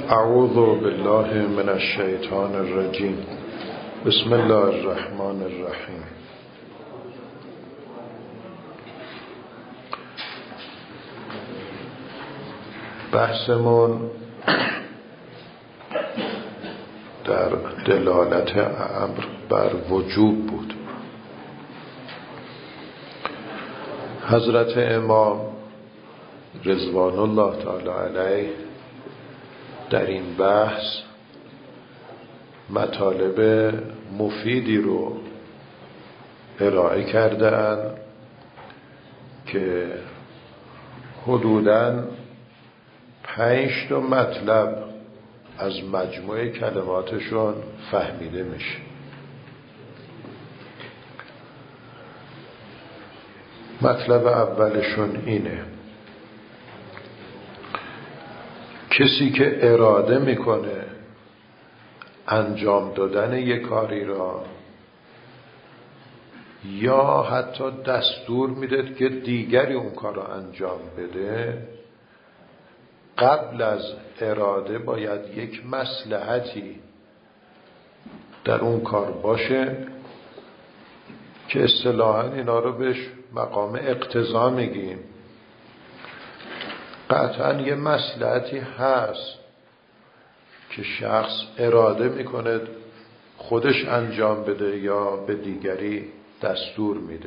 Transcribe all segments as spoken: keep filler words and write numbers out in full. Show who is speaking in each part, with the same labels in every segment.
Speaker 1: اعوذ بالله من الشیطان الرجیم. بسم الله الرحمن الرحیم. بحثمون در دلالت امر بر وجوب بود. حضرت امام رضوان الله تعالی علیه در این بحث مطالب مفیدی رو ارائه کردند که حدوداً پنج تا مطلب از مجموعه کلماتشون فهمیده میشه. مطلب اولشون اینه: کسی که اراده میکنه انجام دادن یک کاری را یا حتی دستور میده که دیگری اون کار را انجام بده، قبل از اراده باید یک مصلحتی در اون کار باشه که اصطلاحاً اینا رو بهش مقام اقتضا میگیم. قطعاً یه مصلحتی هست که شخص اراده میکنه خودش انجام بده یا به دیگری دستور میده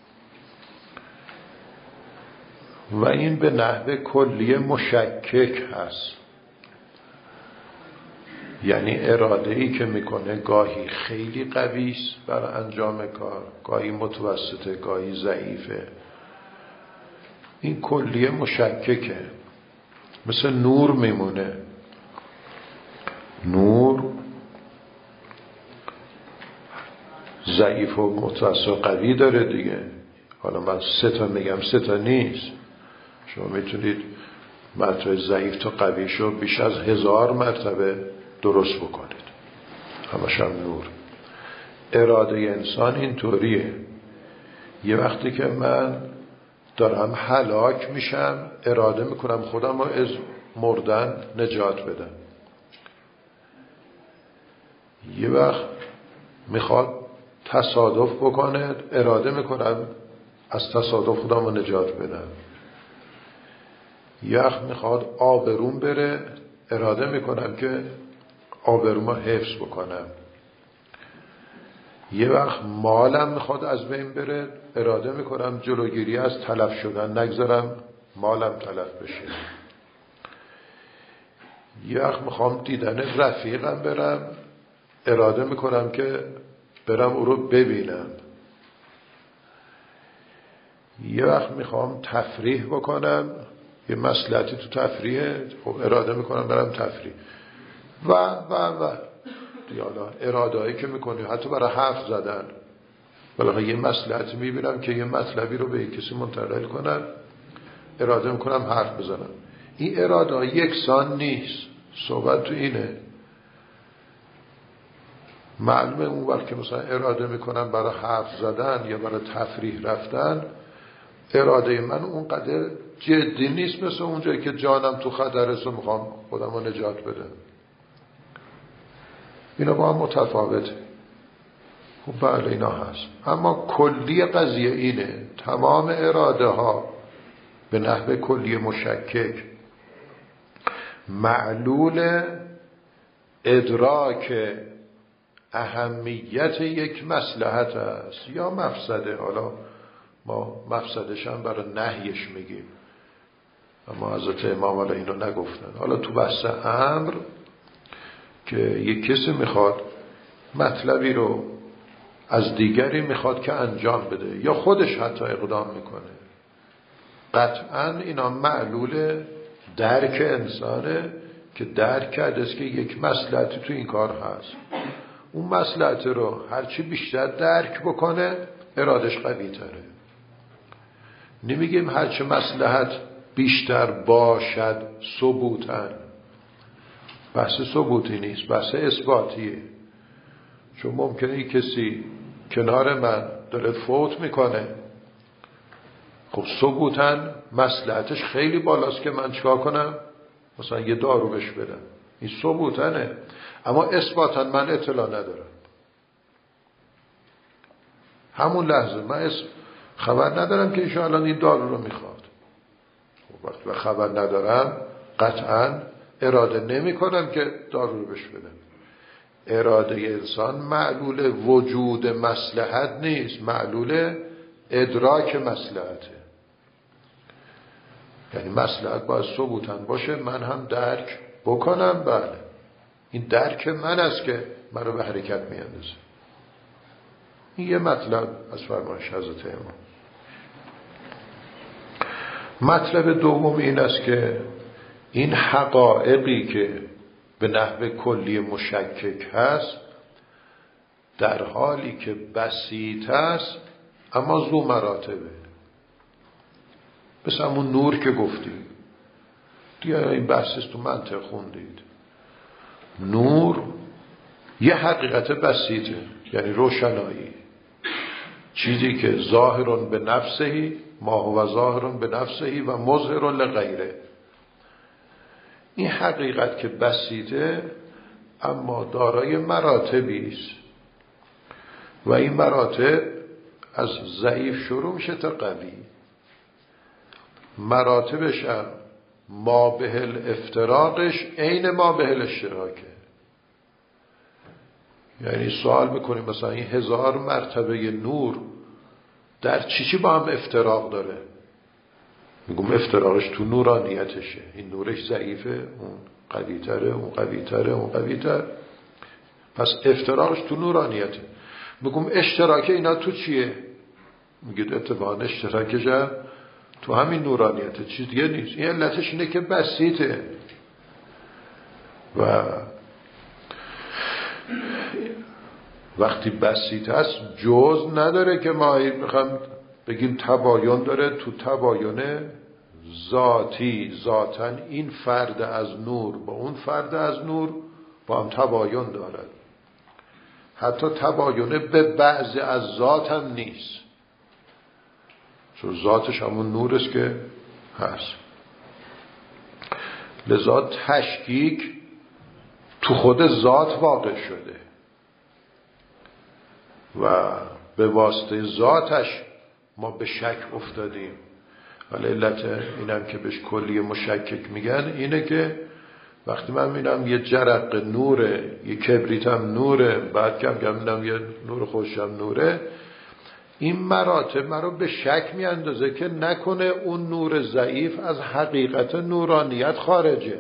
Speaker 1: و این به نحو کلی مشکک هست. یعنی اراده ای که میکنه گاهی خیلی قوی است برای انجام کار، گاهی متوسطه، گاهی ضعیفه. این کلیه مشککه، مثل نور میمونه. نور ضعیف و متوسط و قوی داره دیگه. حالا من سه تا میگم، سه تا نیست. شما میتونید مطلب ضعیف تا قوی شو بیش از هزار مرتبه درست بکنید، همش هم نور. اراده انسان اینطوریه. یه وقتی که من دارم هلاک میشم اراده میکنم خودم رو از مردن نجات بدم. یه وقت میخواد تصادف بکنه اراده میکنم از تصادف خودم رو نجات بدم. یه وقت میخواد آبروم بره اراده میکنم که آبروم رو حفظ بکنم. یه وقت مالم میخواد از بین بره اراده میکنم جلوگیری از تلف شدن نگذارم مالم تلف بشه. یه وقت میخوام دیدن رفیقم برم اراده میکنم که برم او رو ببینم. یه وقت میخوام تفریح بکنم، یه مصلحتی تو تفریحه، خب اراده میکنم برم تفریح و و و دیالا اراده هایی که میکنی حتی برای حرف زدن. بالاخره یه مصلحتی میبینم که یه مطلبی رو به یک کسی منتقل کنم اراده میکنم حرف بزنم. این اراده ها یکسان نیست. صحبت تو اینه. معلومه اون وقت که مثلا اراده میکنم برای حرف زدن یا برای تفریح رفتن، اراده من اونقدر جدی نیست مثل اونجایی که جانم تو خطره و میخوام خودم رو نجات بدم. اینا با هم متفاوته. خب بله اینا هست، اما کلی قضیه اینه: تمام اراده ها به نحو کلی مشکک معلول ادراک اهمیت یک مصلحت است یا مفسده. حالا ما مفسدش هم برای نهیش میگیم، اما حضرت امام حالا اینو نگفتن. حالا تو بحث امر که یک کسی میخواد مطلبی رو از دیگری میخواد که انجام بده یا خودش حتی اقدام میکنه، قطعا اینا معلول درک انسانه که درک کرده است که یک مصلحتی تو این کار هست. اون مصلحت رو هرچی بیشتر درک بکنه ارادش قوی تره. نمیگیم هرچی مصلحت بیشتر باشد ثبوتن. بحث ثبوتی نیست، بحث اثباتیه. چون ممکنه کسی کنار من داره فوت میکنه، خب ثبوتن مصلحتش خیلی بالاست که من چیکار کنم؟ مثلا یه دارو بهش بدم. این ثبوتنه، اما اثباتا من اطلاع ندارم. همون لحظه من اسم خبر ندارم که ایشون الان این دارو رو میخواد. وقتی من خبر ندارم قطعا اراده نمی کنم که دارو رو بهش بدم. اراده انسان معلول وجود مصلحت نیست، معلول ادراک مصلحته. یعنی مصلحت باید ثبوتاً باشه، من هم درک بکنم. بله، این درک من است که من رو به حرکت میاندازه. این یه مطلب از فرمایش حضرت امام. مطلب دوم این است که این حقایقی که به نحو کلی مشکک هست، در حالی که بسیط است اما ذو مراتبه. مثل همون نور که گفتیم دیگه، این بحثیست تو منطق خوندید. نور یه حقیقت بسیطه، یعنی روشنایی، چیزی که ظاهر به نفسهی، ما هو ظاهر به نفسهی و مظهر لغیره. این حقیقت که بسیطه اما دارای مراتبی است و این مراتب از ضعیف شروع میشه تا قوی. مراتبش هم ما به الافتراقش عین ما به الاشتراکه. یعنی سوال میکنیم مثلا این هزار مرتبه نور در چی چی با هم افتراق داره؟ میگم افتراقش تو نورانیتشه. این نورش ضعیفه، اون قوی تره، اون قوی تره، اون قوی تر. پس افتراقش تو نورانیته. میگم اشتراک اینا تو چیه؟ میگید اتفاقا اشتراکش هم تو همین نورانیته، چیز دیگه نیست. این علتش اینه که بسیطه و وقتی بسیط هست جز نداره که ما میخوام بگیم تباین داره. تو تباین ذاتی، ذاتاً این فرد از نور با اون فرد از نور با هم تباین دارد. حتی تباین به بعضی از ذات هم نیست، چون ذاتش همون نور است که هست. لذا تشکیک تو خود ذات واقع شده و به واسطه ذاتش ما به شک افتادیم. ولی علت اینم که بهش کلی مشکک میگن اینه که وقتی من میبینم یه جرق نوره، یه کبریتم نوره، بعد کم کم میبینم یه نور خوشم نوره، این مراتب من رو به شک میاندازه که نکنه اون نور ضعیف از حقیقت نورانیت خارجه.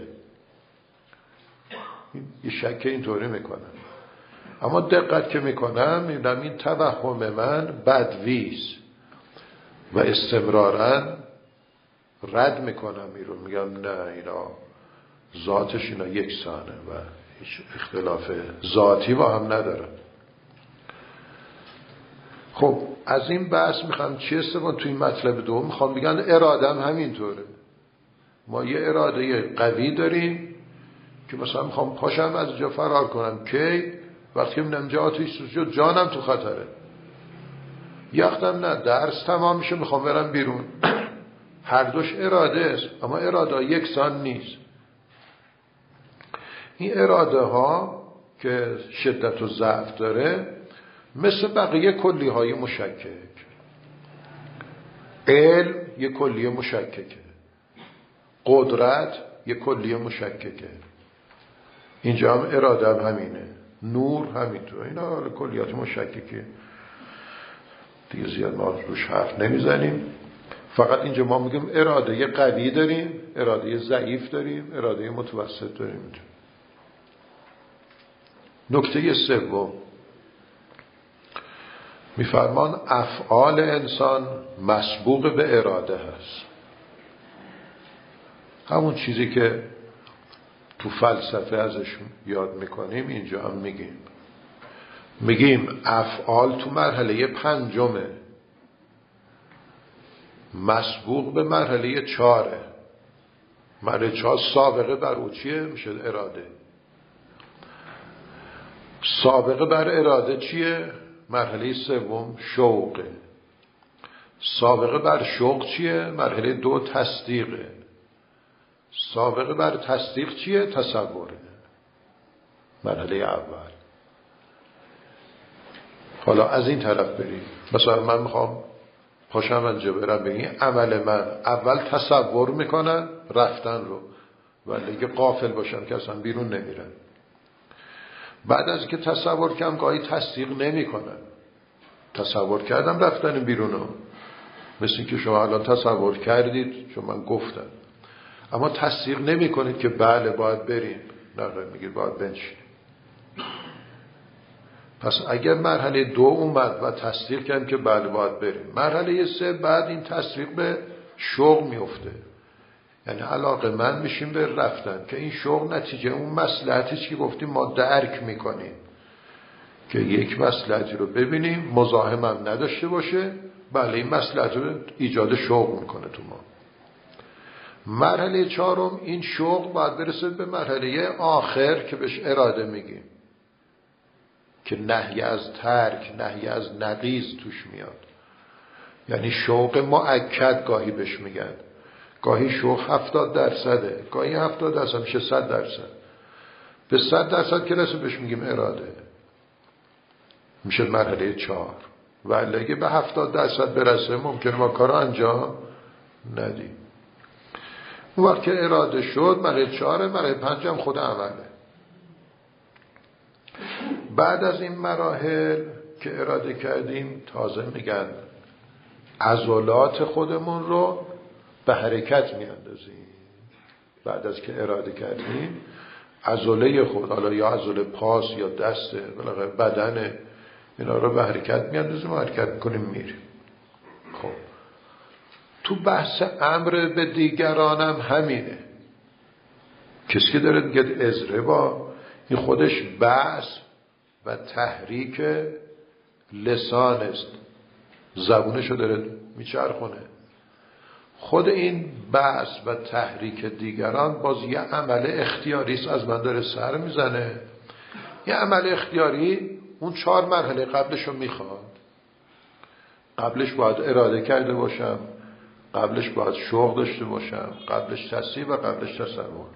Speaker 1: یه شک اینطوری میکنم. اما دقت که میکنم میبینم این توهم من بدویست و استمرارا رد میکنم این رو. میگم نه، اینا ذاتش اینا یکسانه و هیچ اختلاف ذاتی با هم ندارن. خب از این بحث میخوام چی استفاده توی مطلب دوم میخوام بگن اراده هم همینطوره. ما یه اراده قوی داریم که مثلا میخوام پاشم از جا فرار کنم، کی وقتی میبینم جا آتیش سوزید جانم تو خطره. یختم نه، درس تمام میشه میخوام برم بیرون. هر دوش اراده است اما اراده یکسان نیست. این اراده ها که شدت و ضعف داره مثل بقیه کلی های مشکک. علم یک کلی مشککه، قدرت یک کلی مشککه، اینجا هم اراده هم همینه، نور همینطور. اینا کلیات مشککه دیگه، زیاد ما روش حرف نمیزنیم. فقط اینجا ما میگیم اراده قوی داریم، اراده ضعیف داریم، اراده متوسط داریم. نکته سوم میفرمان افعال انسان مسبوق به اراده هست. همون چیزی که تو فلسفه ازش یاد میکنیم اینجا هم میگیم. میگیم افعال تو مرحله پنجمه، مسبوق به مرحله چاره. مرحله چهار سابقه بر او چیه؟ میشه اراده. سابقه بر اراده چیه؟ مرحله سوم شوقه. سابقه بر شوق چیه؟ مرحله دو تصدیقه. سابقه بر تصدیق چیه؟ تصوره. مرحله اول. حالا از این طرف بریم، مثلا من میخوام پاشم انجا برم بگیم عمل من اول تصور میکنن رفتن رو، ولی اگه غافل باشن که اصلا بیرون نمیرن. بعد از که تصور کردم گاهی تصدیق نمیکنن، تصور کردم رفتن بیرون رو، مثل این که شما الان تصور کردید چون من گفتم، اما تصدیق نمی کنید که بله باید بریم، نه میگید باید بنشینیم. پس اگر مرحله دو اومد و تصدیق کردیم که بله باید بریم، مرحله سه بعد این تصدیق به شوق میفته، یعنی علاقه من میشیم به رفتن، که این شوق نتیجه اون مصلحتی که گفتیم ما درک میکنیم، که یک مصلحتی رو ببینیم مزاحم هم نداشته باشه، بله این مصلحت رو ایجاد شوق میکنه تو ما. مرحله چهارم این شوق باید برسه به مرحله آخر که بهش اراده میگیم، که نهی از ترک، نهی از نقیض توش میاد، یعنی شوق مؤکد گاهی بهش میگن، گاهی شوق هفتاد درصده، گاهی هفتاد درصد میشه صد درصد. به صد درصد که رسه بهش میگیم اراده، میشه مرحله چهار. ولی اگه به هفتاد درصد برسه ممکنه ما کار انجام ندیم. اون وقت که اراده شد مرحله چهاره، مرحله پنج هم خود عمله. بعد از این مراحل که اراده کردیم تازه میگن عضلات خودمون رو به حرکت میاندازیم. بعد از که اراده کردیم عضله خود، حالا یا عضله پاس یا دست بالاخره بدن، اینا رو به حرکت میاندازیم و حرکت میکنیم میریم. خب تو بحث امر به دیگرانم همینه. کسی که داره میگه ازربا، این خودش بحث و تحریک لسان است، زبونشو داره میچرخونه. خود این بحث و تحریک دیگران باز یه عمل اختیاری است، از من داره سر میزنه. یه عمل اختیاری اون چهار مرحله قبلشو میخواد. قبلش باید اراده کرده باشم، قبلش باید شوق داشته باشم، قبلش تصدیق و قبلش تصور.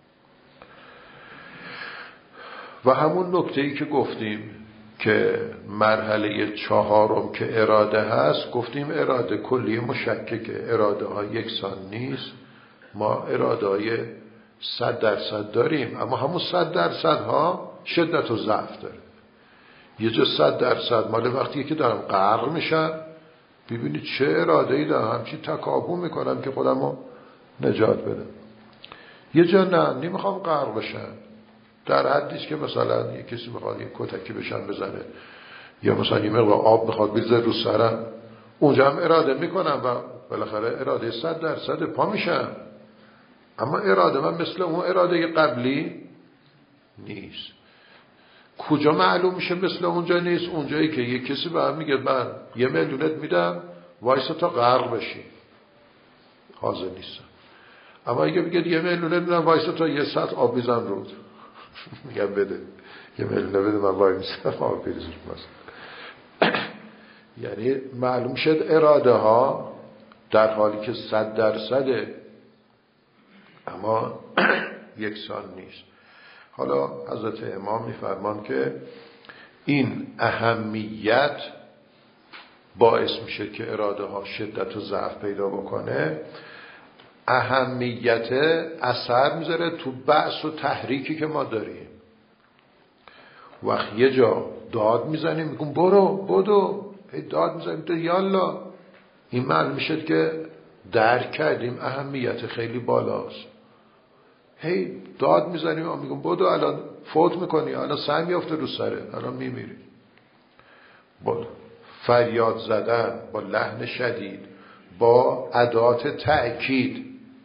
Speaker 1: و همون نکته‌ای که گفتیم که مرحله چهارم که اراده هست، گفتیم اراده کلی مشککه، اراده ها یکسان نیست. ما اراده های صد درصد داریم، اما همون صد درصد ها شدت و ضعف داره. یه جا صد درصد مال وقتی که دارم غرق میشم، ببینید چه اراده ای دارم، همچی تکاپو میکنم که خودم رو نجات بدم. یه جا نه، نمیخوام غرق بشم، در حدیش که مثلا یه کسی میخواد یه کتکی بشن بزنه، یا مثلا یه مقدار آب میخواد بریزه رو سرم، اونجا هم اراده میکنم و بالاخره اراده صد درصد پا میشم. اما اراده من مثل اون اراده قبلی نیست. کجا معلوم میشه مثل اونجا نیست؟ اونجایی که یه کسی به هم میگه من یه میلیونت میدم وایسا تا غرق بشی، حاضر نیستم. اما اگه بگه یه میلیونت میدم وایسا تا یه ساعت آب بیزن رود، میگم بده یه میلیون بده من وای میستم آب بریزش باز. یعنی معلوم شد اراده ها در حالی که صد درصده اما یکسان نیست. حالا حضرت امام میفرمان که این اهمیت باعث میشه که اراده ها شدت و ضعف پیدا بکنه. اهمیت اثر میذاره تو بحث و تحریکی که ما داریم. وقت یه جا داد میزنیم میگم برو بدو، داد میزنیم تو یالا، این معلوم میشه که درک کردیم اهمیت خیلی بالاست. هی داد میزنیم و میگم بدو الان فوت میکنی، الان سهم میافته رو سره، الان میمیری. با فریاد زدن، با لحن شدید، با ادات تأکید،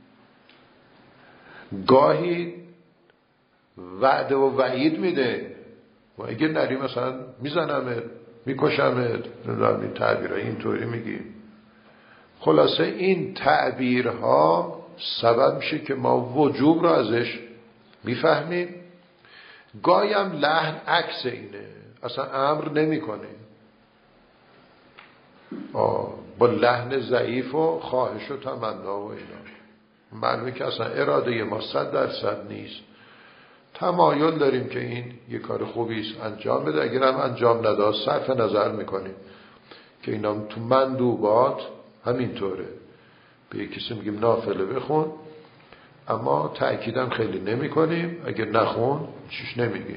Speaker 1: گاهی وعده و وعید میده و اگه نری مثلا میزنمت، میکشمت، این تعبیرها اینطوری میگی. خلاصه این تعبیرها سبب میشه که ما وجوب رو ازش میفهمیم. گاهی هم لحن عکس اینه، اصلا امر نمی کنه، با لحن ضعیف و خواهش و تمنا و اینا. معلومه که اصلا اراده ما صد درصد نیست. تمایل داریم که این یه کار خوبی است انجام بده، اگر هم انجام نداد صرف نظر میکنیم که اینا تو مندوبات همینطوره، به یک کسی میگیم نافله بخون، اما تأکیدم خیلی نمی کنیم، اگر نخون چیش نمیگیم.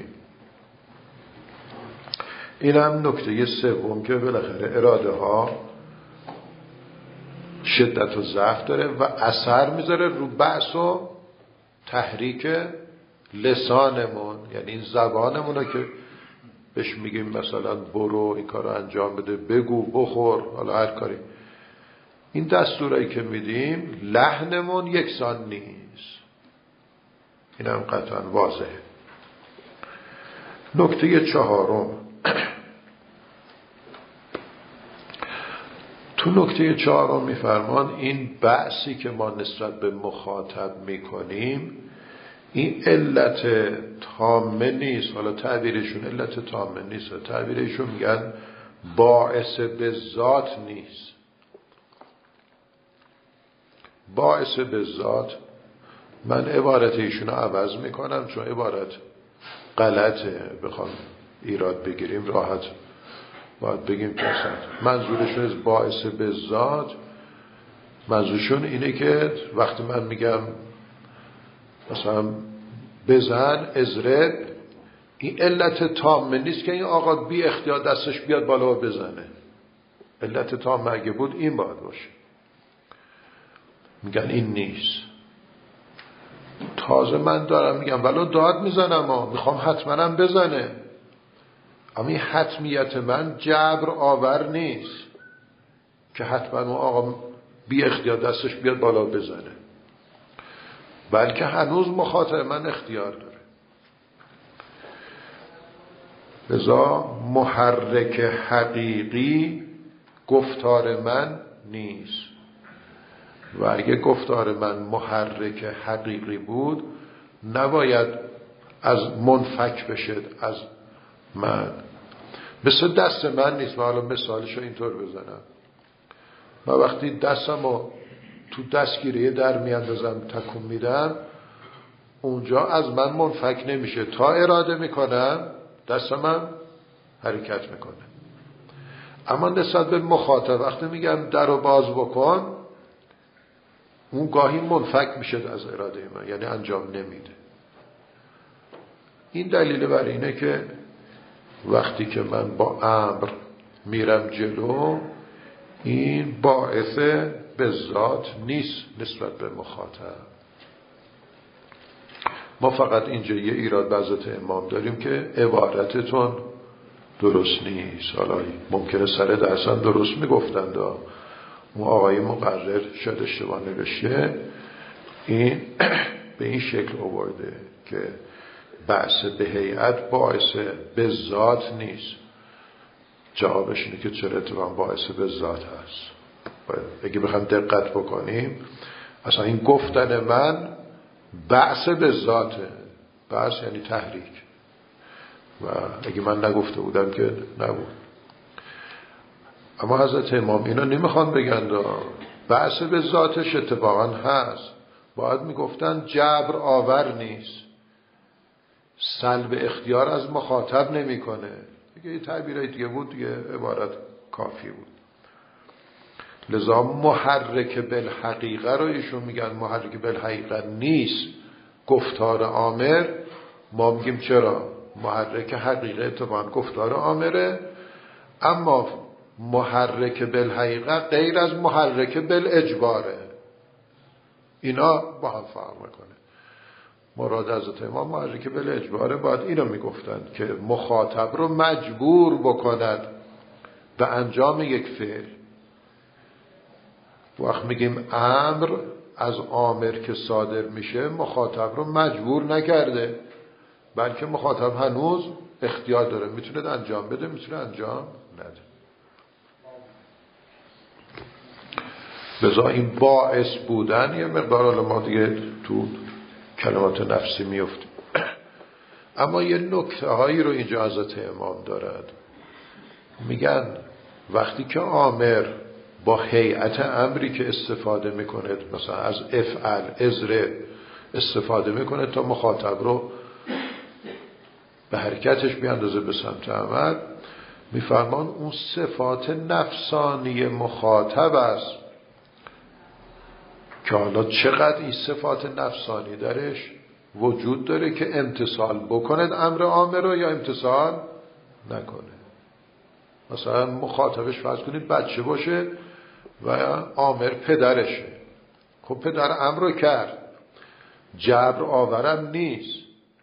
Speaker 1: این هم نکته سوم که بالاخره اراده ها شدت و ضعف داره و اثر میذاره رو بحث و تحریک لسانمون، یعنی این زبانمون که بهش میگیم مثلا برو این کار رو انجام بده، بگو، بخور، حالا هر کاری، این دستورایی که میدیم لحنمون یکسان نیست. این هم قطعا واضحه. نکته چهارم، تو نکته چهارم میفرمان این بحثی که ما نسبت به مخاطب میکنیم این علت تامه نیست. حالا تعبیرشون علت تامه نیست، تعبیرشون میگن باعث به ذات نیست. باعث به ذات، من عبارت ایشون رو عوض میکنم چون عبارت غلطه، بخوام ایراد بگیریم راحت باید بگیم که منظورشون از باعث به ذات، منظورشون اینه که وقتی من میگم مثلا بزن، اضرب، این علت تامه نیست که این آقا بی اختیار دستش بیاد بالا و بزنه. علت تامه اگه بود این باید باشه. میگن این نیست. تازه من دارم میگم ولو داد میزنم، ما میخوام حتما هم بزنه، اما این حتمیت من جبر آور نیست که حتما اون آقا بی اختیار دستش بیاد بالا بزنه، بلکه هنوز مخاطب من اختیار داره. لذا محرک حقیقی گفتار من نیست، و اگه گفتار من محرک حقیقی بود نباید از منفک بشد از من. مثل دست من نیست. من حالا مثالشو اینطور بزنم، من وقتی دستمو تو دستگیره در میاندازم تکون میدم، اونجا از من منفک نمیشه، تا اراده میکنم دستم هم حرکت میکنه. اما نسبت به مخاطب وقتی میگم در رو باز بکن، اون گاهی منفک میشه از اراده من، یعنی انجام نمیده. این دلیل بر اینه که وقتی که من با امر میرم جلو، این باعث به ذات نیست نسبت به مخاطب. ما فقط اینجا یه ایراد به حضرت امام داریم که عبارتتون درست نیست. حالا ممکنه سر درس هم درست میگفتند، اون آقای مقرر شاید اشتباه نوشته، این به این شکل آورده که بحث به هیئت باعث به ذات نیست. جوابش اینه که چرا اتفاقا باعث به ذات هست. اگه بخوام دقت بکنیم، اصلا این گفتن من بحث به ذاته. بحث یعنی تحریک، و اگه من نگفته بودم که نبود. اما حضرت امام اینا نمیخوان بگن بحث به ذاتش اتفاقا هست. باید میگفتن جبر آور نیست، سلب اختیار از مخاطب نمیکنه. دیگه یه تعبیرای دیگه بود، دیگه عبارت کافی بود. لذا محرک بالحقیقه رو ایشون میگن محرک بالحقیقه نیست گفتار آمر. ما میگیم چرا؟ محرک حقیقه اتفاقا گفتار آمره، اما محرک بالحقیقه غیر از محرک بالاجباره. اینا با هم فرق میکنه. مراد حضرت امام محرک بالاجباره باید اینو میگفتن که مخاطب رو مجبور بکند به انجام یک فعل. وقت میگیم امر، از آمر که صادر میشه مخاطب رو مجبور نکرده، بلکه مخاطب هنوز اختیار داره، میتونه انجام بده، میتونه انجام نده. لذا این باعث بودن یه مقدار، حالا ما دیگه تو کلمات نفسی میفتیم. اما یه نکته هایی رو اینجا حضرت امام دارد. میگن وقتی که آمر با هیئت امری که استفاده میکنه، مثلا از افعل، ازر استفاده میکنه تا مخاطب رو به حرکتش بیاندازه به سمت عمل، میفرمان اون صفات نفسانی مخاطب است که حالا چقدر این صفات نفسانی درش وجود داره که امتثال بکند امر عامر رو یا امتثال نکنه. مثلا مخاطبش فرض کنید بچه باشه و عامر پدرشه، خب پدر امر رو کرد، جبر آورم نیست.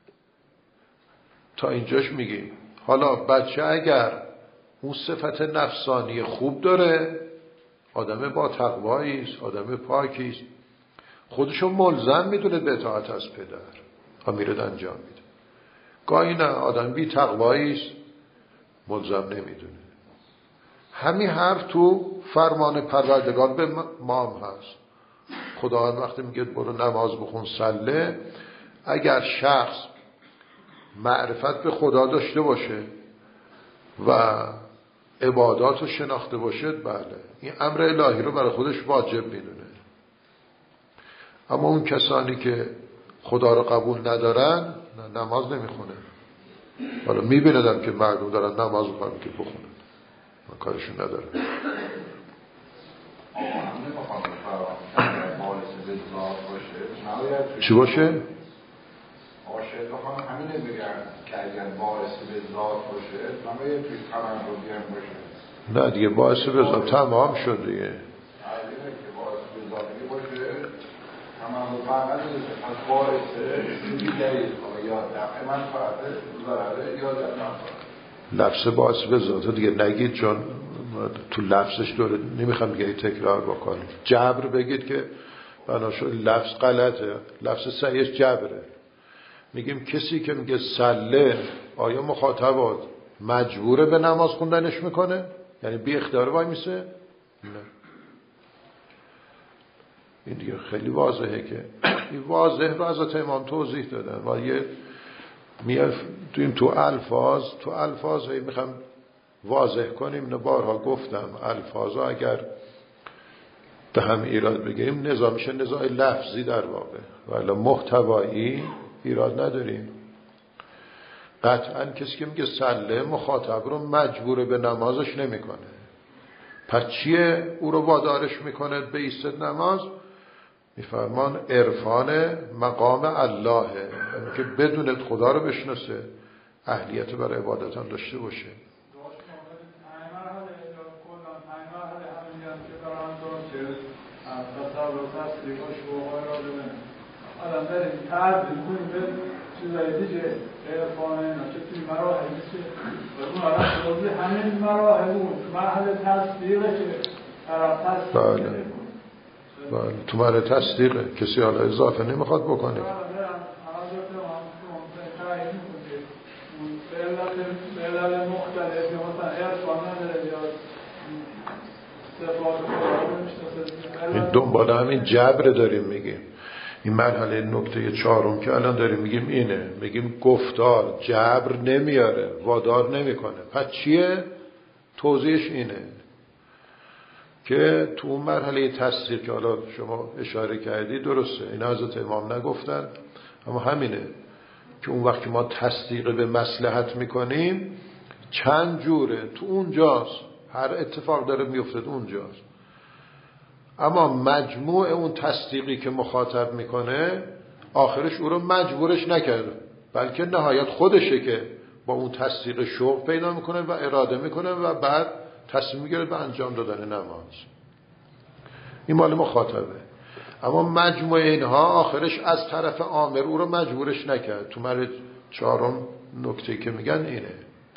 Speaker 1: تا اینجاش میگیم حالا بچه اگر اون صفت نفسانی خوب داره، آدم با تقوایی است، آدم پاکی است، خودشو ملزم میدونه به اطاعت از پدر و میره انجام میده. گاهی نه، آدم بی تقوایی است، ملزم نمیدونه. همین حرف تو فرمان پروردگار به ما هم هست. خداوند وقتی میگه برو نماز بخون صله، اگر شخص معرفت به خدا داشته باشه و عبادات رو شناخته باشه، بله این امر الهی رو برای خودش واجب میدونه. اما اون کسانی که خدا رو قبول ندارن نماز نمیخونه. حالا میبیندم که مردم دارن نماز بخونن که بخونن، من کارشون ندارم. چی باشه؟
Speaker 2: عاشق هم همینه بگن که اگر باعث به ذات باشه نمایه توی تمرگی هم باشه.
Speaker 1: نه دیگه باعث به ذات تمام شد دیگه.
Speaker 2: علیه که باعث به ذاتی باشه تمام فقط از باعث دیگری یا دفع منفعته ضرره یا دفع منفعته.
Speaker 1: لفظ باعث به ذات دیگه نگید، چون تو لفظش داره نمیخوام دیگه تکرار بکنیم. جبر بگید که بناشون لفظ غلطه، لفظ صحیحش جبره. میگیم کسی که میگه صله، آیا مخاطبات مجبوره به نماز خوندنش میکنه؟ یعنی بی اختیار وای میسه؟ نه. این دیگه خیلی واضحه که این واضح رو حضرت امام توضیح دادن و یه میاد تو تو الفاظ تو الفاظ هی میخوام واضح کنیم. اینو بارها گفتم، الفاظ اگر به هم ایراد بگیریم نزاع میشه نزاع لفظی در واقع، ولی محتوایی ایراد نداریم. قطعا کسی که میگه صله مخاطب رو مجبور به نمازش نمیکنه. پس چیه او رو وادارش میکنه به ایستاد نماز؟ میفرمان عرفان مقام اللهه، یعنی که بدونت خدا رو بشناسه، اهلیت برای عبادت هم داشته باشه.
Speaker 3: آدم داریم تعدیل کنیم به چیزایی دیگه عرفانه نچه توی مراحل میشه و اون آدم توضیح همین مراحل اون مرحله تصدیقه که طرف تصدیق
Speaker 1: بله بله تو مرحله تصدیقه، کسی حالا اضافه نمیخواد بکنه.
Speaker 3: علل مختلف یا مثلا عرفان نداره یا صفات خدا رو میشناسه،
Speaker 1: این دنبال همین جبر داریم میگیم. این مرحله نکته چهارم که الان داریم میگیم اینه، میگیم گفتار جبر نمیاره، وادار نمیکنه. پس چیه؟ توضیحش اینه که تو اون مرحله تصدیق که حالا شما اشاره کردی درسته، این حضرت امام نگفتن، اما همینه که اون وقت که ما تصدیق به مصلحت میکنیم چند جوره، تو اونجاست، هر اتفاق داره میفته اونجاست. اما مجموع اون تصدیقی که مخاطب میکنه آخرش او رو مجبورش نکرده، بلکه نهایت خودشه که با اون تصدیق شوق پیدا میکنه و اراده میکنه و بعد تصمیم میگیره به انجام دادن نماز. این مال مخاطبه. اما مجموع اینها آخرش از طرف آمر او رو مجبورش نکرد. تو مرحله چهارم نکته که میگن اینه.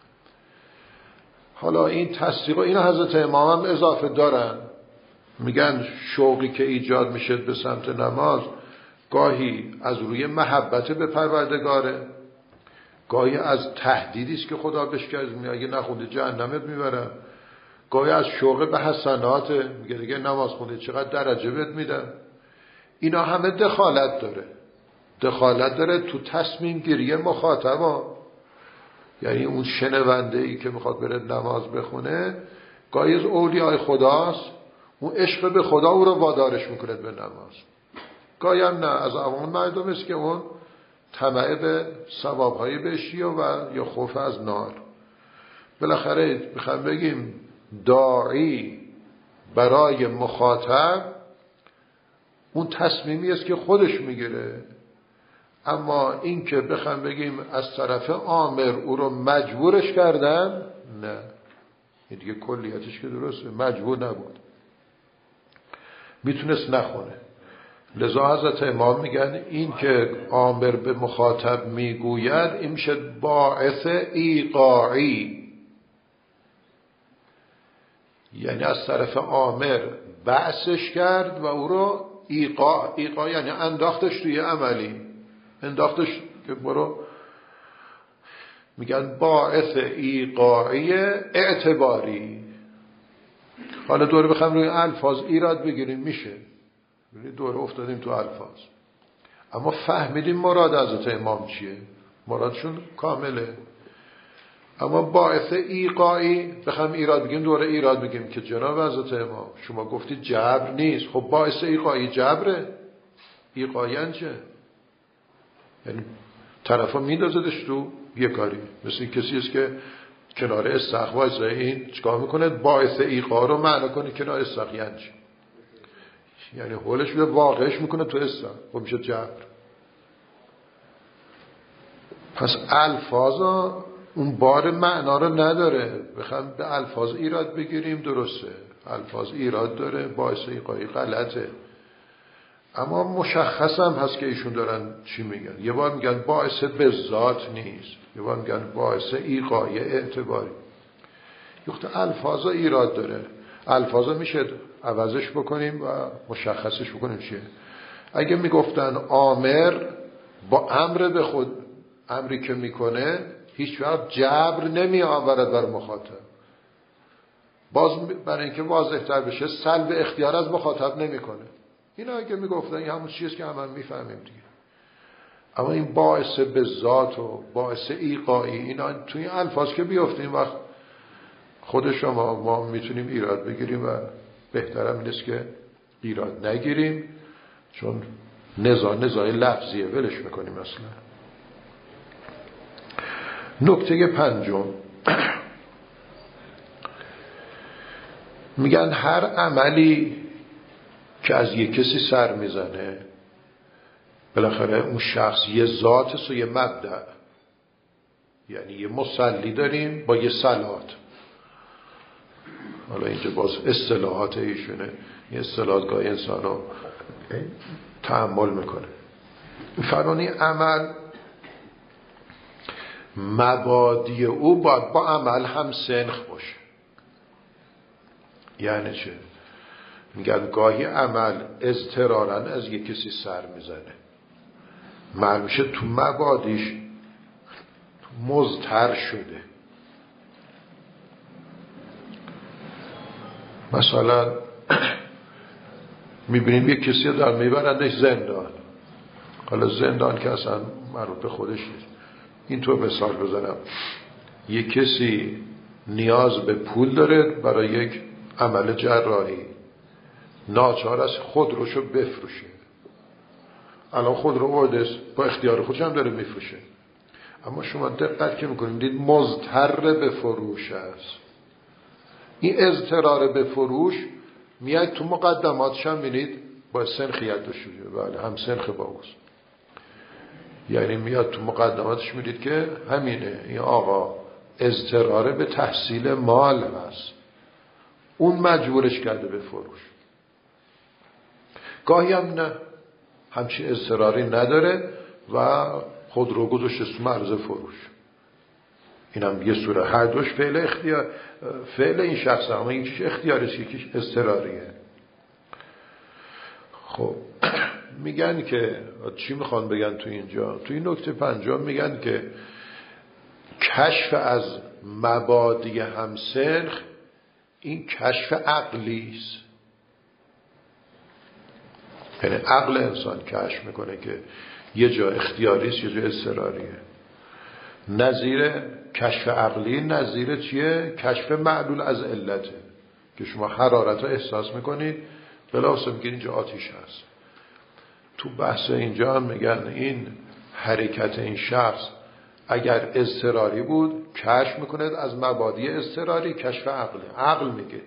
Speaker 1: حالا این تصدیق و این حضرت امام هم اضافه دارن، میگن شوقی که ایجاد میشه به سمت نماز گاهی از روی محبت به پروردگاره، گاهی از تهدیدی است که خدا بهش کرده، میگه اگه نخوندی جهنمت میبرم، گاهی از شوق به حسنات، میگه دیگه نماز خوندی چقدر درجه بهت میدم. اینا همه دخالت داره دخالت داره تو تصمیم گیری مخاطبا. یعنی اون شنونده ای که میخواد بره نماز بخونه گاهی از اولیاء خداست، اون عشق به خدا او رو وادارش میکنه به نماز. گاهی هم نه، از عوام مردم است که اون طمع به ثوابهای بهشتی و یا خوف از نار. بالاخره میخوام بگیم داعی برای مخاطب اون تصمیمی است که خودش میگیره، اما این که بخوام بگیم از طرف آمر او رو مجبورش کردن، نه، این دیگه کلیتش که درسته، مجبور نبود، میتونست نخونه. لذا حضرت امام میگن این که آمر به مخاطب میگوید این میشه باعث ایقاعی، یعنی از طرف آمر بعثش کرد و او رو ایقاع، ایقاع یعنی انداختش توی عملی، انداختش که برو، میگن باعث ایقاعی اعتباری. حالا دوره بخوام روی الفاظ ایراد بگیریم میشه، دوره افتادیم تو الفاظ، اما فهمیدیم مراد حضرت امام چیه، مرادشون کامله. اما باعث ایقاعی بخوام ایراد بگیم، دوره ایراد بگیم که جناب حضرت امام شما گفتید جبر نیست، خب باعث ایقاعی جبره، ایقاعی چه؟ یعنی طرفا میندازدش تو یه کاری، مثل کسی است که کنار استخ وایسه، این چیکار میکنه؟ باعث ایقاع رو معنی کنه کنار استخ، یعنی چی؟ یعنی حولش به واقعش میکنه تو استخ، خب میشه جبر. پس الفاظا اون بار معنا رو نداره، بخوام به الفاظ ایراد بگیریم درسته، الفاظ ایراد داره، باعث ایقاعی غلطه، اما مشخص هم هست که ایشون دارن چی میگن. یه بار میگن باعث به ذات نیست، یه بار میگن باعث ایقاعی اعتباری. یخت الفاظا ایراد داره، الفاظا میشه عوضش بکنیم و مشخصش بکنیم چیه. اگه میگفتن آمر با امر به خود، امری که میکنه هیچ وقت جبر نمی آورد بر مخاطب، باز برای اینکه واضح تر بشه سلب اختیار از مخاطب نمیکنه. اینا اگه میگفتن این همون چیزی که همه میفهمیم دیگه. اما این باعث به ذات و باعث ایقاعی، اینا توی این الفاظ که بیافتیم وقت خود شما ما میتونیم ایراد بگیریم و بهترم اینست که ایراد نگیریم، چون نزاع نزاع لفظیه، ولش میکنیم اصلا. نکته پنجم، میگن هر عملی که از یک کسی سر میزنه بالاخره اون شخص یه ذات است و یه مبدأ، یعنی یه مصلی داریم با یه صلات. حالا اینجا باز اصطلاحات ایشونه، یه اصطلاحات گاهی انسان رو تأمل میکنه. فرانی عمل مبادی او باید با عمل هم سنخ باشه. یعنی چه؟ میگن گاهی عمل اضطراراً از یک کسی سر میزنه، معلوم میشه تو مبادیش مضطر شده. مثلا میبینیم یک کسی در میبرندش زندان، حالا زندان که اصلا مربوط به خودش نیست، اینطور مثال بزنم، یک کسی نیاز به پول داره برای یک عمل جراحی، ناچار است خودروشو بفروشه. الان خودرو ورده با اختیار خودش هم داره میفروشه، اما شما دقت که میکنید دید مضطر به فروش است. این اضطرار به فروش میاد تو مقدماتش هم میبینید با سنخیت داشته، بله هم سنخ با اوست، یعنی میاد تو مقدماتش میدید که همینه، این آقا اضطرار به تحصیل مال هست، اون مجبورش کرده به فروش. گاهی هم نه، همچین اضطراری نداره و خود رو گذاشته تو معرض فروش. این هم یه صورت، هر دوش فعل اختیار، فعل این شخص، اما این چیش اختیاریه، یکیش اضطراریه. خب میگن که چی میخوان بگن تو اینجا؟ تو این نکته پنجم میگن که کشف از مبادی همسنخ این کشف عقلی است، یعنی عقل انسان کشف میکنه که یه جا اختیاری است یه جا اضطراریه. نظیر کشف عقلی نظیر چیه؟ کشف معلول از علته، که شما حرارت رو احساس میکنید بلافاصله میگید اینجا آتیش هست. تو بحث اینجا هم میگن این حرکت این شخص اگر اضطراری بود کشف میکند از مبادی اضطراری کشف عقل عقل میگه،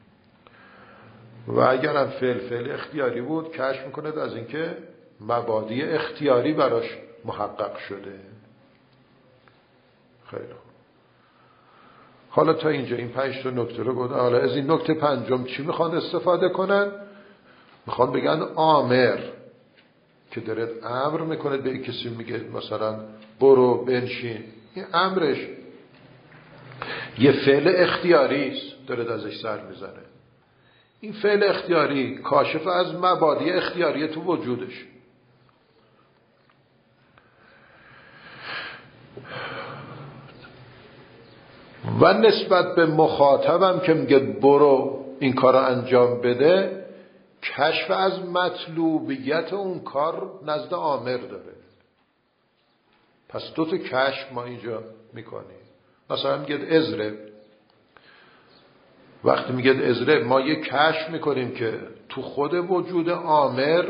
Speaker 1: و اگر هم فعل فعل اختیاری بود کشف میکند از اینکه مبادی اختیاری براش محقق شده. خیلی خوب. حالا تا اینجا این پنج تا نکته رو گفتم. حالا از این نکته پنجم چی میخوان استفاده کنن؟ میخوان بگن آمر که دارد امر میکنه به کسی، میگه مثلا برو بنشین، این امرش یه فعل اختیاری است دارد ازش سر میزنه. این فعل اختیاری کاشف از مبادی اختیاری تو وجودش. و نسبت به مخاطبم که میگه برو این کار رو انجام بده، کشف از مطلوبیت اون کار نزد آمر داره. پس دو تا کشف ما اینجا میکنیم. مثلا میگه ازره، وقتی میگه ازره ما یه کشف میکنیم که تو خود وجود آمر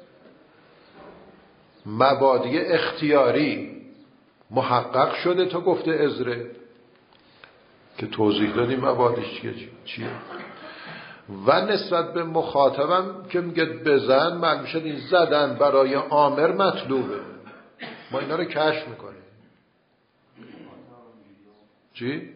Speaker 1: مبادی اختیاری محقق شده تا گفته ازره که توضیح دادیم مبادیش چیه. و نسبت به مخاطبم که میگه بزن، معلوم شد این زدن برای آمر مطلوبه. ما اینا رو کشف میکنیم. چی؟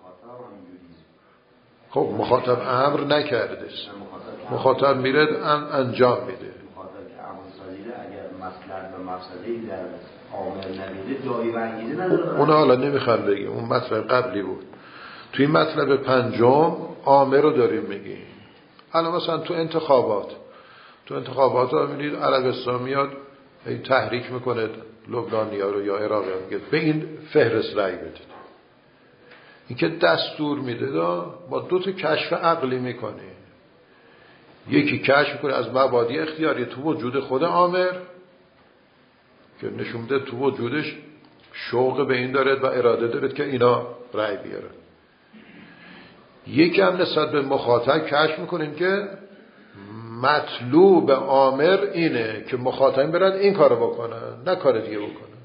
Speaker 1: خب مخاطب امر نکرده، مخاطب میره انجام میده.
Speaker 4: مخاطب که امر صادره اگر مصلحت و مفسده‌ای در آمر نمیده دایی و انگیزه نداره.
Speaker 1: اون حالا نمیخوام بگیم، اون مطلب قبلی بود. توی مطلب پنجم آمر رو داریم میگیم. الان مثلا تو انتخابات تو انتخابات ها میبینید عربستان میاد این تحریک میکنه لبنانیا رو یا عراقی ها، میگه به این فهرست رأی بدید. این که دستور میده با دو تا کشف عقلی میکنه. یکی کشف میکنه از مبادی اختیاری تو وجود خود آمر که نشون میده تو وجودش شوق به این دارد و اراده دارد که اینا رأی بیارن. یکی هم نسبت به مخاطب کشف میکنیم که مطلوب آمر اینه که مخاطب برن این کارو بکنن، نه کار دیگه بکنن.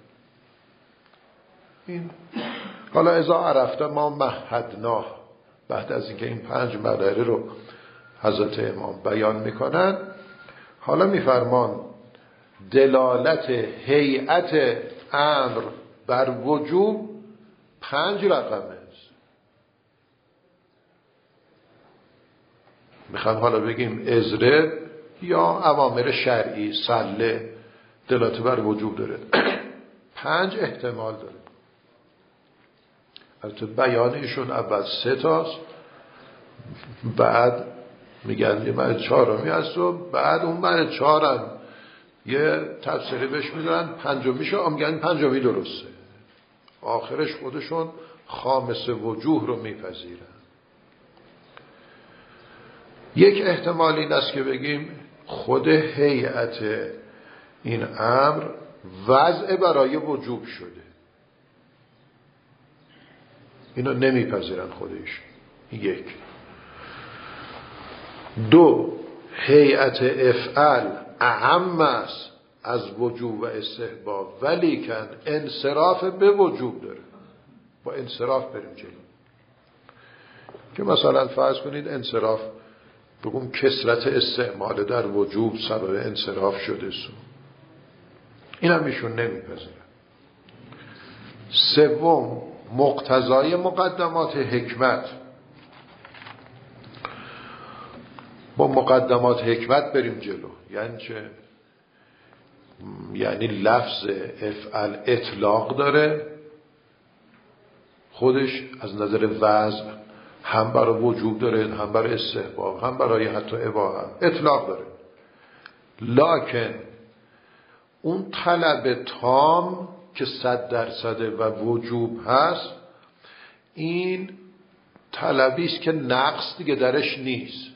Speaker 1: این حالا اذا عرفته ما مهدنا، بعد از اینکه این پنج مرحله رو حضرت امام بیان میکنن، حالا میفرمان دلالت هیئت امر بر وجوب پنج رقمه. میخوام حالا بگیم ازره یا اوامر شرعی سله دلالت بر وجوب داره. پنج احتمال داره. البته بیان ایشون اول سه تاست، بعد میگن یه مرد چهارمی هست و بعد اون مرد چهارم یه تفسیری بهش میدارن پنجمیشو میگن پنجمی درسته. آخرش خودشون خامس وجوه رو میپذیرن. یک احتمال این است که بگیم خود هیئت این امر وضع برای وجوب شده، اینو نمیپذیرن خودش. یک. دو، هیئت افعل اعم است از وجوب و استحباب، ولیکن انصراف به وجوب داره. با انصراف بریم جلو. که مثلا فرض کنید انصراف بگم کثرت استعمال در وجوب سبب انصراف شده سو، این هم ایشون نمیپذیره. سوم، مقتضای مقدمات حکمت. با مقدمات حکمت بریم جلو. یعنی چه؟ یعنی لفظ افعل اطلاق داره، خودش از نظر وضع هم برای وجوب داره، هم برای استحباب، هم برای حتی اباحه اطلاق داره. لکن اون طلب تام که صد درصد و وجوب هست، این طلبی است که نقص دیگه درش نیست.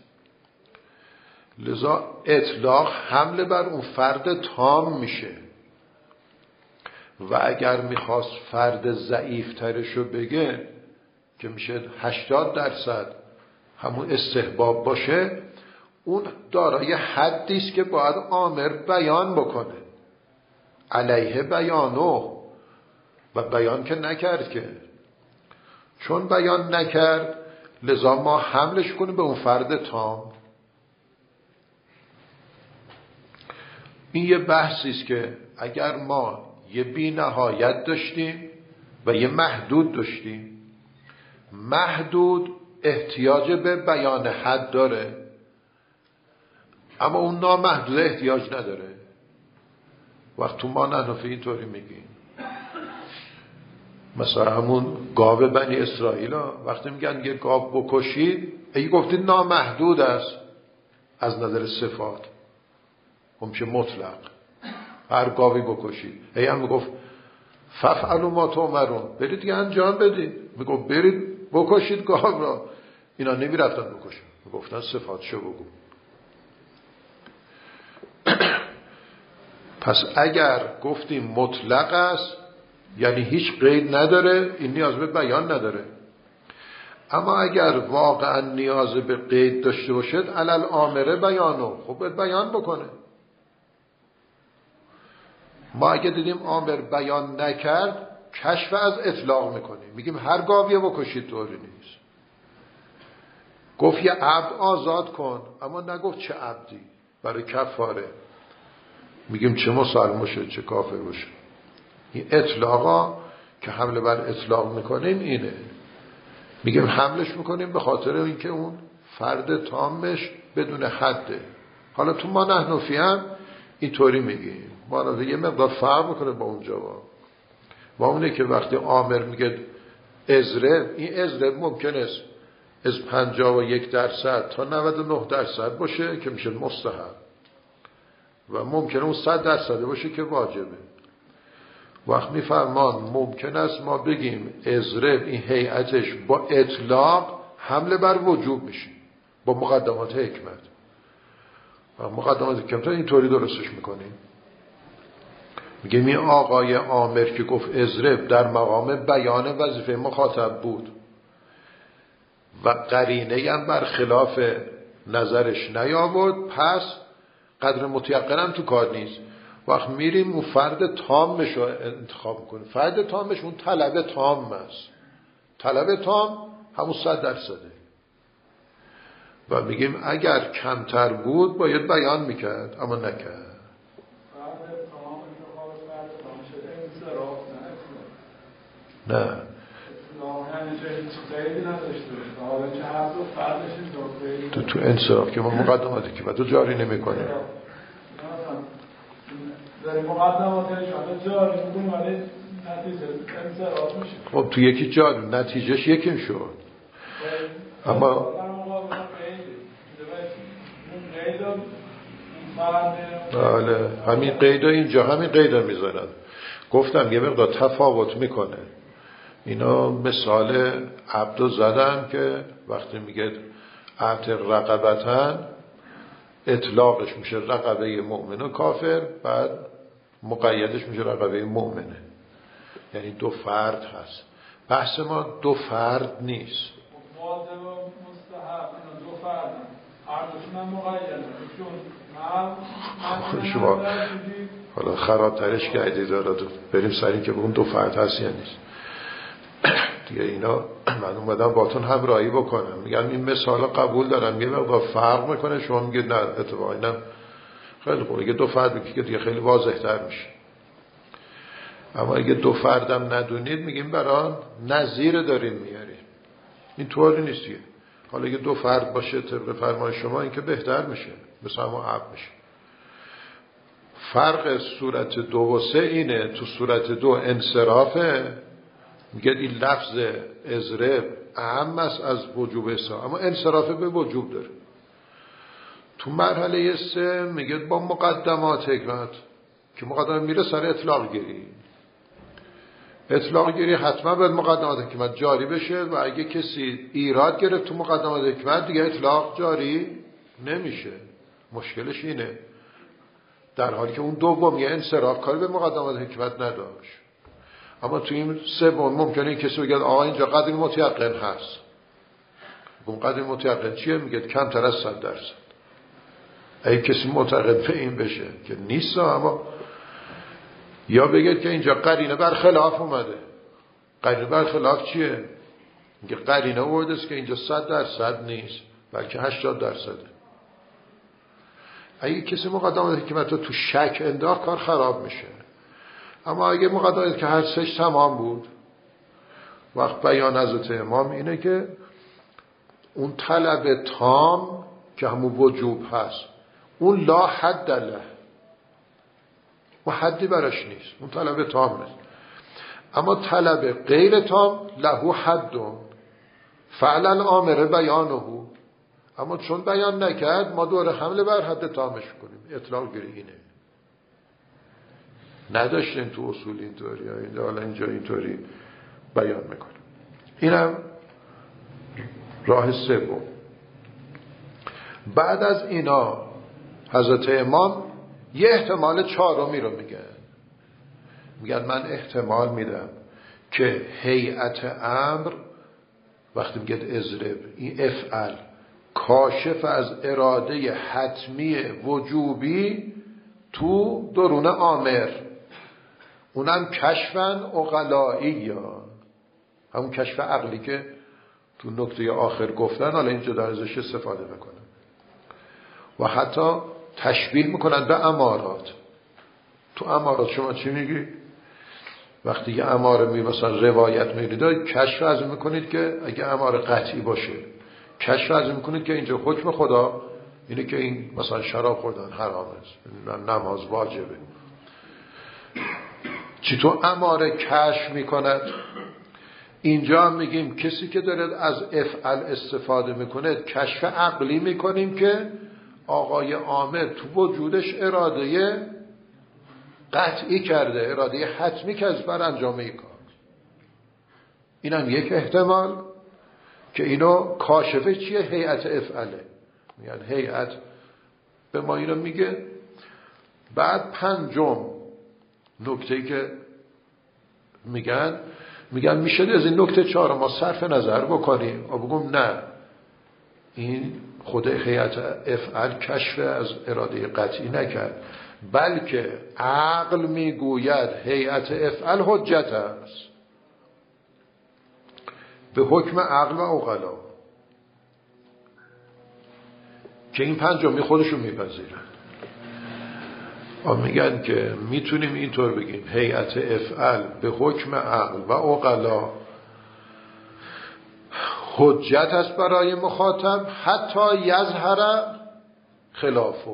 Speaker 1: لذا اطلاق حمله بر اون فرد تام میشه و اگر میخواست فرد ضعیف ترشو بگه که میشه هشتاد درصد همون استحباب باشه، اون دارای حدی است که باید آمر بیان بکنه. علیه بیانو، و بیان که نکرد، که چون بیان نکرد لذا ما حملش کنیم به اون فرد تام. این یه بحثی است که اگر ما یه بی نهایت داشتیم و یه محدود داشتیم، محدود احتیاج به بیان حد داره اما اون نامحدود احتیاج نداره. وقت تو ما نحنفی اینطوری میگیم، مثلا همون گاو بنی اسرائیل ها وقتی میگن یه گاو بکشید، اگه گفتید نامحدود است از نظر صفات، میشه مطلق، هر گاوی بکشید. ای هم میگفت ففعلوا ما تؤمرون، برید دیگه انجام بدید. میگفت برید بکشید گاو را، اینا نمیرفتن بکشن، میگفتن صفاتشو بگو. پس اگر گفتیم مطلق است یعنی هیچ قید نداره، این نیاز به بیان نداره. اما اگر واقعا نیاز به قید داشته باشد، علل آمره بیانو، خب باید بیان بکنه. ما اگه دیدیم آمر بیان نکرد، کشف از اطلاق میکنیم، میگیم هر گاویه بکشید، طوری نیست. گفت یه عبد آزاد کن، اما نگفت چه عبدی برای کفاره، میگیم چه مسلمان باشه چه کافر باشه. این اطلاقا که حمله بر اطلاق میکنیم اینه، میگیم حملش میکنیم به خاطر اینکه اون فرد تامش بدون حده. حالا تو ما نحنفی هم اینطوری میگیم، ما نحنفی یه مقدار فرق میکنه با اونجا با و اونه که وقتی آمر میگه ازرب، این ازرب ممکن است از پنجاه و یک درصد تا نود و نه درصد باشه که میشه مستحب، و ممکنه اون صد درصد باشه که واجبه. وقت میفرمان ممکن است ما بگیم ازرب این هیئتش با اطلاق حمله بر وجوب میشه با مقدمات حکمت، و مقدمات حکمت اینطوری درستش میکنیم. میگیم این آقای آمر که گفت ازرب در مقام بیان وظیفه مخاطب بود و قرینه هم بر خلاف نظرش نیاورد، پس قدر متیقن هم تو کار نیست. وقت میریم اون فرد تامش رو انتخاب کنیم. فرد تامش اون طلب تام است، طلب تام همون صد درصده، و میگیم اگر کمتر بود باید بیان میکرد اما نکرد. نه تو تو انصراف که ما مقدماتی که تو جاری نمی کنیم
Speaker 3: در مقدماتش جاری میکنیم ولی نتیجه انصراف میشه.
Speaker 1: خب تو یکی جاری نتیجهش یکی شد، اما بله همین قیدا اینجا همین قیدا میذارن. گفتم یه مقدار تفاوت میکنه. اینا مثال عبدو زدن که وقتی میگه عبد رقبتن اطلاقش میشه رقبه مؤمن و کافر، بعد مقیدش میشه رقبه مؤمنه، یعنی دو فرد هست. بحث ما دو فرد نیست،
Speaker 3: واجب و مستحب دو فرد هر دوشون هم مقیده. چون
Speaker 1: شما حالا خرابترش کردید، داره بریم سرین که بگم دو فرد هست یا نیست دیگه. اینا من اومدم باتون همراهی بکنم، میگن این مثال قبول دارم، یه مقدار فرق میکنه، شما میگید نه اتفاقا اینم خیلی خوبه، اگه دو فرد بگید که دیگه خیلی واضح تر میشه. اما اگه دو فردم ندونید میگیم برای نظیر داریم میاریم، این طوری نیست دیگه. حالا اگه دو فرد باشه طبق فرمان شما این که بهتر میشه، مثل همون عبد میشه. فرق صورت دو و سه اینه، تو صورت دو انصرافه، میگه این لفظ ازرب اهم است از وجوب حساب، اما انصراف به وجوب داره. تو مرحله سه میگه با مقدمات حکمت، که مقدمات میره سر اطلاق گیری. اطلاق گیری حتما باید مقدمات حکمت جاری بشه، و اگه کسی ایراد گرفت تو مقدمات حکمت دیگه اطلاق جاری نمیشه. مشکلش اینه، در حالی که اون دوم یه انصراف کاری به مقدمات حکمت نداشت. اما تو این سوم ممکنه کسی بگه آقا اینجا قدر متیقن هست. اون قدر متیقن چیه؟ میگه کمتر از صد درصد. اگه کسی معتقد به این بشه که نیست، اما یا بگید که اینجا قرینه بر خلاف اومده. قرینه بر خلاف چیه؟ میگه قرینه آورده است که اینجا صد درصد نیست بلکه هشتاد درصده. اگه کسی مقدمات حکمت رو تو شک انداخت کار خراب میشه. اما اگه مقدمات که هر سهش تمام بود، وقت بیان حضرت امام اینه که اون طلب تام که همون وجوب هست، اون لا حد له، و حدی براش نیست، اون طلب تام نیست. اما طلب غیر تام له حد فعلا آمره بیانه، اما چون بیان نکرد ما دور حمله بر حد تامش کنیم. اطلاق گیری اینه. نداشتیم تو اصول اینطوری، حالا اینجا اینطوری بیان میکنیم. اینم راه سوم. بعد از اینا حضرت امام یه احتمال چهارمی رو میگن. میگن من احتمال میدم که هیئت امر وقتی میگه اضرب، این افعل کاشف از اراده حتمی وجوبی تو درون آمر، اونم کشفن عقلایی، یا همون کشف عقلی که تو نکته آخر گفتن، حالا اینجا در ازش استفاده میکنن و حتی تشبیه میکنن به امارات. تو امارات شما چی میگی؟ وقتی یه اماره می مثلا روایت میگید کشف از میکنید که اگه اماره قطعی باشه، کشف از میکنید که اینجا حکم خدا اینه که این مثلا شراب خوردن حرام است، نماز واجبه. چطور اماره کشف میکند؟ اینجا هم میگیم کسی که داره از افعل استفاده میکنه کشف عقلی میکنیم که آقای عامر تو وجودش اراده قطعی کرده، اراده حتمی که از بر انجام این کار. این هم یک احتمال که اینو کاشفه چیه؟ هیئت افعله. میگن هیئت به ما اینو میگه. بعد پنجم نکته‌ای که میگن میگن میشه از این نکته چهار ما صرف نظر بکنیم و بگم نه، این خود هیئت افعل کشف از اراده قطعی نکرد، بلکه عقل میگوید هیئت افعل حجت است به حکم عقل و عقلا، که این پنجمی خودشون میپذیرن. میگن که میتونیم اینطور بگیم هیئت افعل به حکم عقل و عقلا حجت است برای مخاطب حتی یظهر خلافه،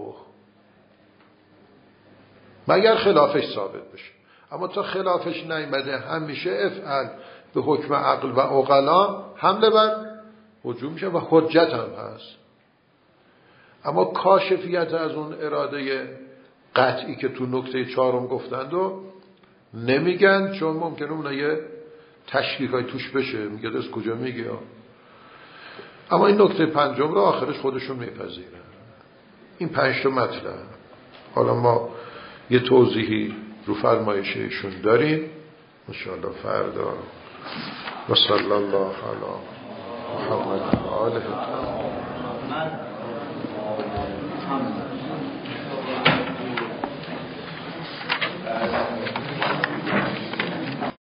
Speaker 1: مگر خلافش ثابت بشه. اما تا خلافش نیامده همیشه افعل به حکم عقل و عقلا حمله بر وجوب میشه و حجت هم هست. اما کاشفیت از اون اراده قطعی که تو نکته چهارم گفتند و نمیگن، چون ممکنه اون یه تشکیکای توش بشه. میگه از کجا میگه؟ اما این نکته پنجم رو آخرش خودشون میپذیرن. این پنج تا مطلب. حالا ما یه توضیحی رو فرمایششون داریم ان شاء الله فردا. و صلی الله علی محمد و آله.